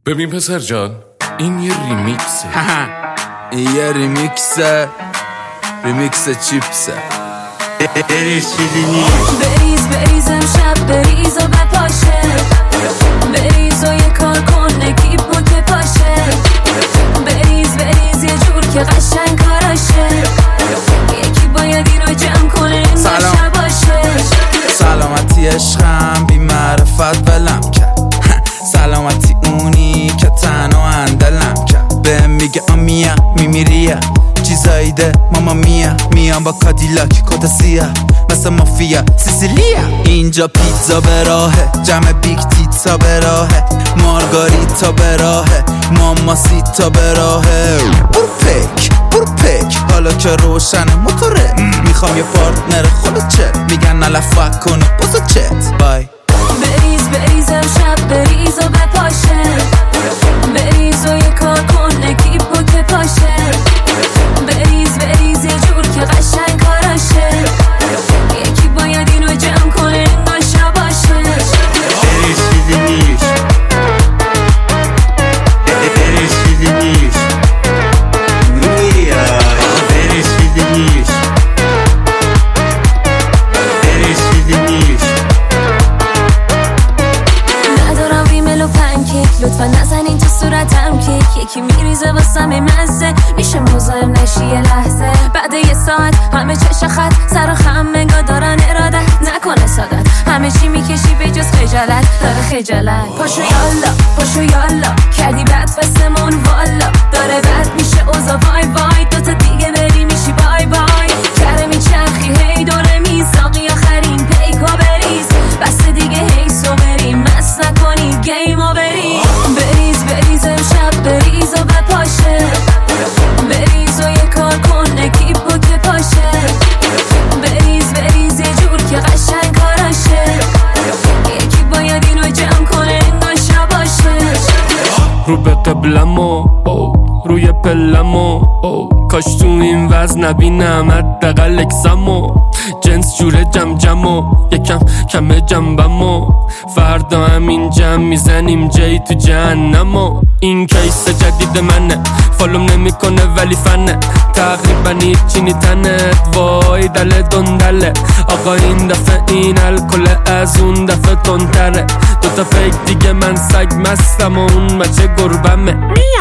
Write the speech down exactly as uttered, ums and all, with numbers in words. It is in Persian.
ببین پسر جان، این یه ریمیکسه. این یه ریمیکسه، ریمیکس چیپسه. بریز چیزی نیست. بریز بریز امشب بریز و بپاشه، بریز و یه کار کن نکیب و که پاشه، بریز بریز یه جور که قشنگ کاراشه، یکی باید اینو جمع کنه این باشه باشه. سلامتی عشقم بی معرفت ولم کرد، سلامتی اونی که تنها اندلم کرد. بهم میگه آمیا میمیریا چیزایی ده ماما میا، میام با کادیلاک کت سیاه مثل مافیا سیسیلیا. اینجا پیتزا به راهه، جمع بیگ تیتزا به راهه، مارگاریتا به راهه، ماماسیتا به راهه. برو پک برو پک حالا که روشنه موتوره، میخوام یه پارتنر خلوچه، میگن نلفک کنه بازو چت بای. بریز بریز امشب بریز و بپاشه، بریز و یه کار کن نکیب و که پاشه، بریز بریز یه جور که قشنگ کاراشه، یکی باید اینو جمع کنه انگار شباشه. بریز چیزی نیست، بریز چیزی نیست، رویا بریز چیزی نیست، بریز چیزی نیست. ندارم ریمل و پنکیک، لطفا نزنین تو صورتم کیک، یکی میریزه واسم مزه، میشه مزاحم نشی یه لحظه، بعد یه ساعت همه چش خط سر و خم منگا دارن ارادت نکنه سادت، همه چی میکشی به جز خجالت داره خجالت. پاشو یالا پاشو یالا کردی بد فستمون والا، داره بد میشه اوزا وای وای، دوتا دیگه بری میشی بای بای، کره میچرخی هی دوره میساقی آخرین پیکا بریز، بس دیگه هی سو بریم مس نکنی گیمو بریز. بریز بریز امشب بریز و بپاشه، بریز و یه کار کن نکیب و که پاشه، بریز بریز یه جور که قشنگ کاراشه، یکی باید اینو جمع کنه انگار شباشه. رو به قبلمو روی پلمو، کاش تو این وزن نبینم حداقل اکسمو، جنس جوره جم جمو یکم کم جنبمو، فردا همین جمع میزنیم جایی تو جهنمو. این کیس جدید منه، فالوم نمیکنه ولی فنه، تقریبا هیچی نی تنت وای دل دندله، آقا این دفعه این الکل از اون دفعه تندتره، دوتا پیک دیگه من سگ مستم و اون مچه گربمه.